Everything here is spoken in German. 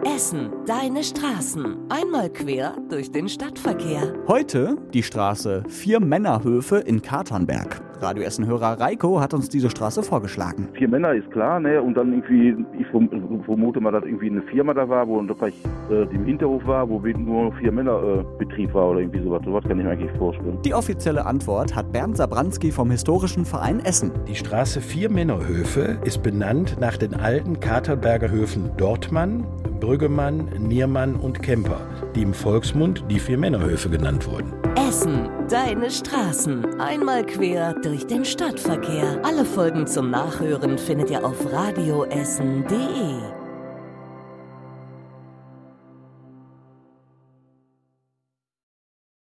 Essen, deine Straßen. Einmal quer durch den Stadtverkehr. Heute die Straße 4 Männerhöfe in Katernberg. Radio Essen-Hörer Reiko hat uns diese Straße vorgeschlagen. 4 Männer ist klar, ne? Und dann irgendwie, ich vermute mal, dass irgendwie eine Firma da war, wo gleich im Hinterhof war, wo nur noch 4 Männer Betrieb war oder irgendwie sowas. Sowas kann ich mir eigentlich vorstellen. Die offizielle Antwort hat Bernd Sabranski vom Historischen Verein Essen. Die Straße 4 Männerhöfe ist benannt nach den alten Katernberger Höfen Dortmann, Brüggemann, Niermann und Kemper, die im Volksmund die 4 Männerhöfe genannt wurden. Essen, deine Straßen. Einmal quer durch den Stadtverkehr. Alle Folgen zum Nachhören findet ihr auf radioessen.de.